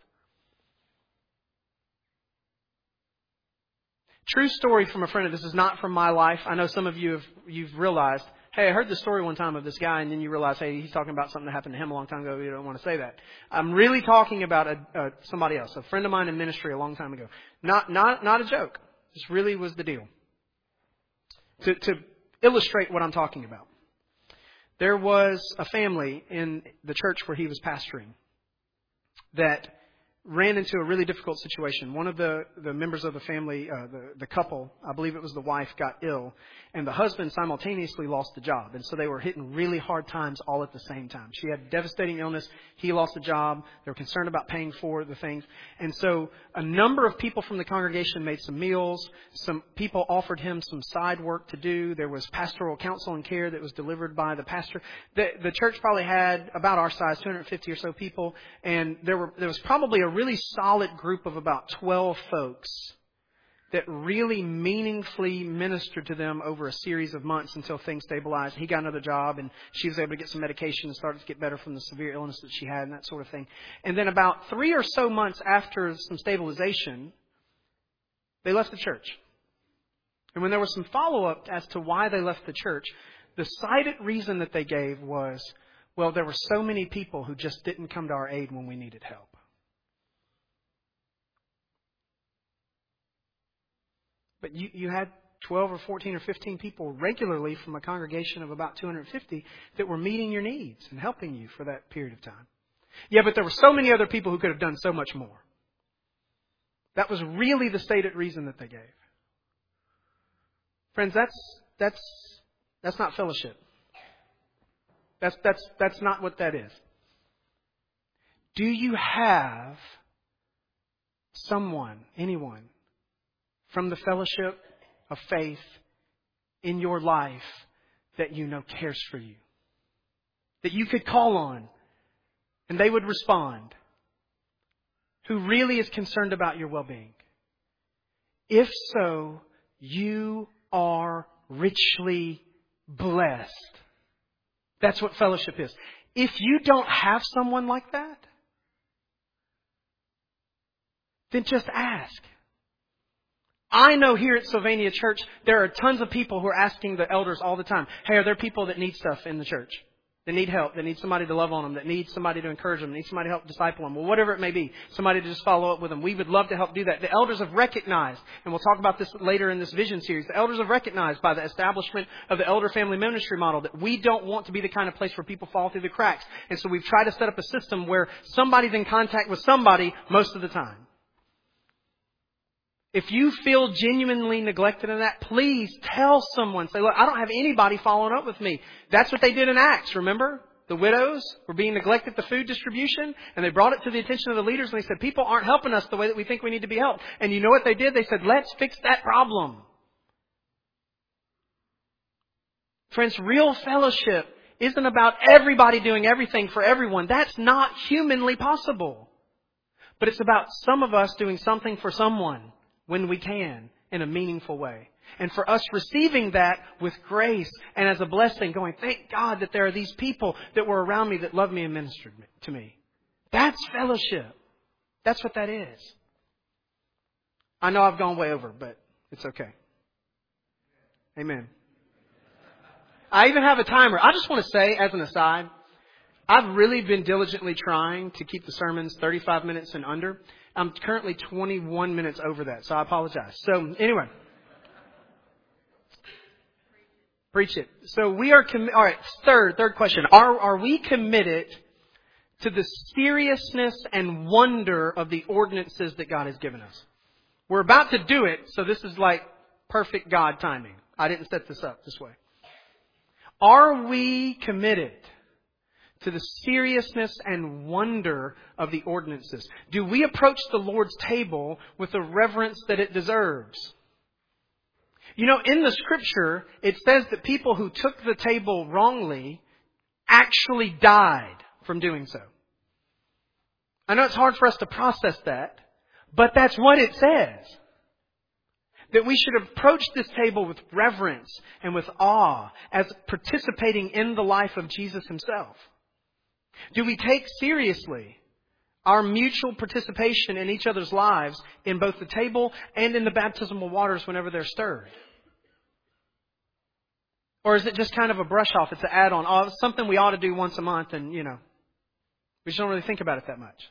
True story from a friend. This is not from my life. I know some of you have you've realized, hey, I heard the story one time of this guy, and then you realize, hey, he's talking about something that happened to him a long time ago. You don't want to say that. I'm really talking about a, a, somebody else, a friend of mine in ministry a long time ago. Not not not a joke. This really was the deal. To, to illustrate what I'm talking about, there was a family in the church where he was pastoring that ran into a really difficult situation. One of the, the members of the family, uh, the, the couple, I believe it was the wife, got ill, and the husband simultaneously lost the job. And so they were hitting really hard times all at the same time. She had devastating illness. He lost the job. They were concerned about paying for the things. And so a number of people from the congregation made some meals. Some people offered him some side work to do. There was pastoral counsel and care that was delivered by the pastor. The, the church probably had about our size, two hundred fifty or so people. And there were there was probably a really solid group of about twelve folks that really meaningfully ministered to them over a series of months until things stabilized. He got another job and she was able to get some medication and started to get better from the severe illness that she had and that sort of thing. And then about three or so months after some stabilization, they left the church. And when there was some follow-up as to why they left the church, the cited reason that they gave was, well, there were so many people who just didn't come to our aid when we needed help. But you, you had twelve or fourteen or fifteen people regularly from a congregation of about two hundred fifty that were meeting your needs and helping you for that period of time. Yeah, but there were so many other people who could have done so much more. That was really the stated reason that they gave. Friends, that's that's that's not fellowship. That's that's that's not what that is. Do you have someone, anyone, from the fellowship of faith in your life that you know cares for you? That you could call on and they would respond? Who really is concerned about your well-being? If so, you are richly blessed. That's what fellowship is. If you don't have someone like that, then just ask. I know here at Sylvania Church, there are tons of people who are asking the elders all the time, hey, are there people that need stuff in the church? That need help, that need somebody to love on them, that need somebody to encourage them, that need somebody to help disciple them, well, whatever it may be, somebody to just follow up with them. We would love to help do that. The elders have recognized, and we'll talk about this later in this vision series, the elders have recognized by the establishment of the elder family ministry model that we don't want to be the kind of place where people fall through the cracks. And so we've tried to set up a system where somebody's in contact with somebody most of the time. If you feel genuinely neglected in that, please tell someone. Say, look, I don't have anybody following up with me. That's what they did in Acts, remember? The widows were being neglected at the food distribution, and they brought it to the attention of the leaders, and they said, people aren't helping us the way that we think we need to be helped. And you know what they did? They said, let's fix that problem. Friends, real fellowship isn't about everybody doing everything for everyone. That's not humanly possible. But it's about some of us doing something for someone when we can, in a meaningful way. And for us receiving that with grace and as a blessing, going, thank God that there are these people that were around me that loved me and ministered to me. That's fellowship. That's what that is. I know I've gone way over, but it's okay. Amen. I even have a timer. I just want to say, as an aside, I've really been diligently trying to keep the sermons thirty-five minutes and under. I'm currently twenty-one minutes over that, so I apologize. So anyway, preach it. So we are commi- all right. Third, third question: Are are we committed to the seriousness and wonder of the ordinances that God has given us? We're about to do it, so this is like perfect God timing. I didn't set this up this way. Are we committed to the seriousness and wonder of the ordinances? Do we approach the Lord's table with the reverence that it deserves? You know, in the Scripture, it says that people who took the table wrongly actually died from doing so. I know it's hard for us to process that, but that's what it says. That we should approach this table with reverence and with awe as participating in the life of Jesus Himself. Do we take seriously our mutual participation in each other's lives in both the table and in the baptismal waters whenever they're stirred? Or is it just kind of a brush off? It's an add-on. Oh, it's something we ought to do once a month and, you know, we just don't really think about it that much.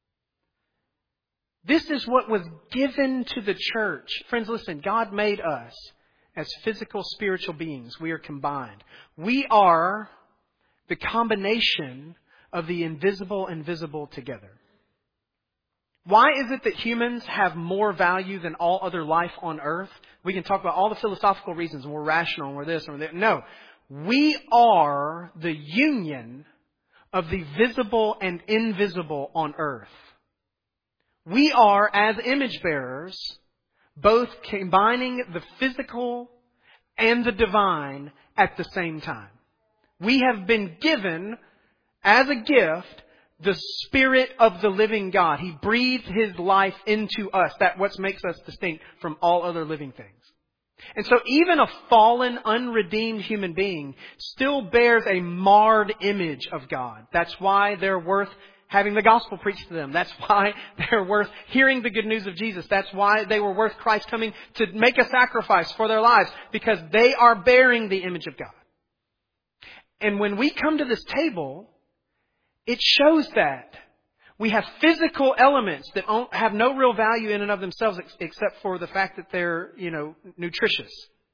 This is what was given to the church. Friends, listen, God made us as physical, spiritual beings. We are combined. We are the combination of the invisible and visible together. Why is it that humans have more value than all other life on earth? We can talk about all the philosophical reasons, and we're rational, and we're this, and we're that. No. We are the union of the visible and invisible on earth. We are, as image bearers, both combining the physical and the divine at the same time. We have been given, as a gift, the Spirit of the living God. He breathed His life into us. That's what makes us distinct from all other living things. And so even a fallen, unredeemed human being still bears a marred image of God. That's why they're worth having the gospel preached to them. That's why they're worth hearing the good news of Jesus. That's why they were worth Christ coming to make a sacrifice for their lives, because they are bearing the image of God. And when we come to this table, it shows that we have physical elements that have no real value in and of themselves except for the fact that they're, you know, nutritious.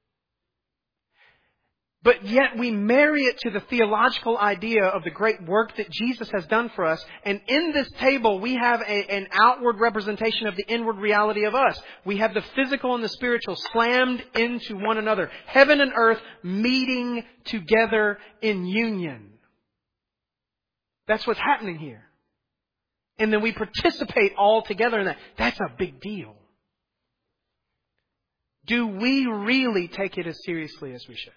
But yet we marry it to the theological idea of the great work that Jesus has done for us. And in this table, we have a, an outward representation of the inward reality of us. We have the physical and the spiritual slammed into one another. Heaven and earth meeting together in union. That's what's happening here. And then we participate all together in that. That's a big deal. Do we really take it as seriously as we should?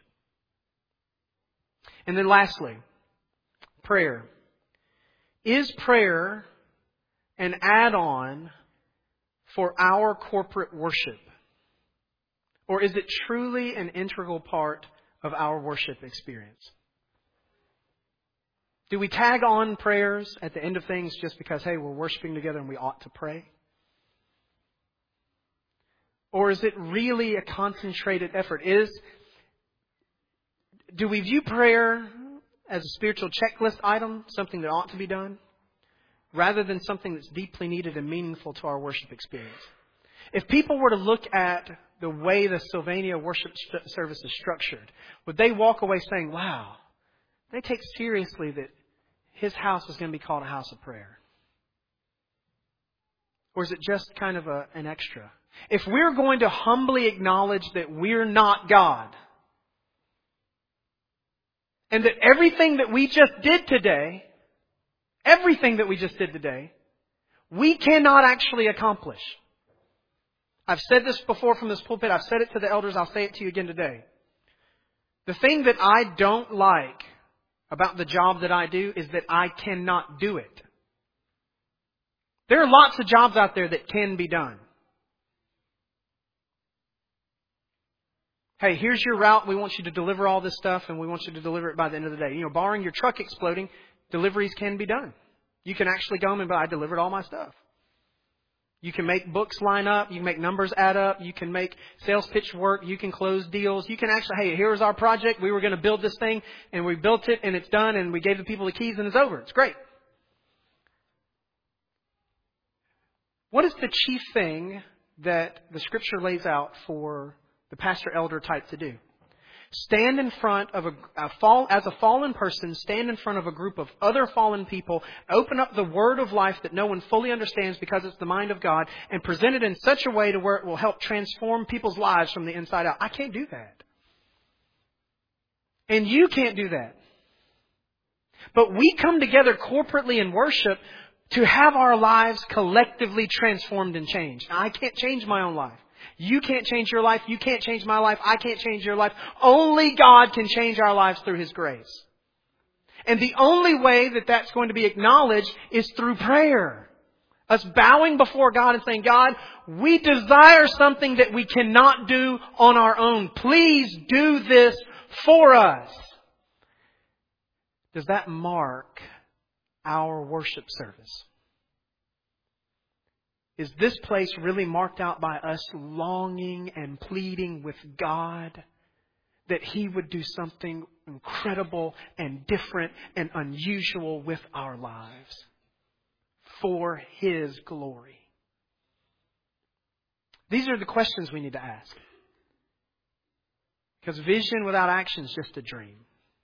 And then lastly, prayer. Is prayer an add-on for our corporate worship? Or is it truly an integral part of our worship experience? Do we tag on prayers at the end of things just because, hey, we're worshiping together and we ought to pray? Or is it really a concentrated effort? Is Do we view prayer as a spiritual checklist item, something that ought to be done, rather than something that's deeply needed and meaningful to our worship experience? If people were to look at the way the Sylvania worship st- service is structured, would they walk away saying, wow, they take seriously that his house is going to be called a house of prayer? Or is it just kind of a, an extra? If we're going to humbly acknowledge that we're not God, and that everything that we just did today, everything that we just did today, we cannot actually accomplish. I've said this before from this pulpit. I've said it to the elders. I'll say it to you again today. The thing that I don't like about the job that I do is that I cannot do it. There are lots of jobs out there that can be done. Hey, here's your route. We want you to deliver all this stuff, and we want you to deliver it by the end of the day. You know, barring your truck exploding, deliveries can be done. You can actually go home and, I delivered all my stuff. You can make books line up. You can make numbers add up. You can make sales pitch work. You can close deals. You can actually, hey, here's our project. We were going to build this thing, and we built it, and it's done, and we gave the people the keys, and it's over. It's great. What is the chief thing that the Scripture lays out for the pastor-elder type to do? Stand in front of a, a fall, as a fallen person, stand in front of a group of other fallen people, open up the word of life that no one fully understands because it's the mind of God, and present it in such a way to where it will help transform people's lives from the inside out. I can't do that. And you can't do that. But we come together corporately in worship to have our lives collectively transformed and changed. Now, I can't change my own life. You can't change your life. You can't change my life. I can't change your life. Only God can change our lives through His grace. And the only way that that's going to be acknowledged is through prayer. Us bowing before God and saying, God, we desire something that we cannot do on our own. Please do this for us. Does that mark our worship service? Is this place really marked out by us longing and pleading with God that He would do something incredible and different and unusual with our lives for His glory? These are the questions we need to ask. Because vision without action is just a dream.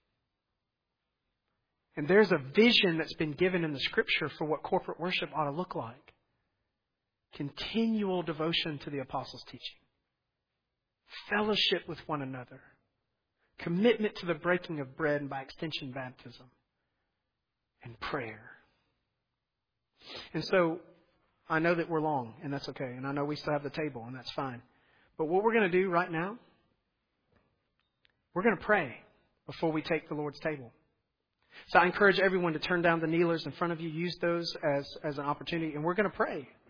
And there's a vision that's been given in the Scripture for what corporate worship ought to look like. Continual devotion to the apostles' teaching. Fellowship with one another. Commitment to the breaking of bread and by extension baptism. And prayer. And so, I know that we're long, and that's okay. And I know we still have the table, and that's fine. But what we're going to do right now, we're going to pray before we take the Lord's table. So I encourage everyone to turn down the kneelers in front of you. Use those as, as an opportunity. And we're going to pray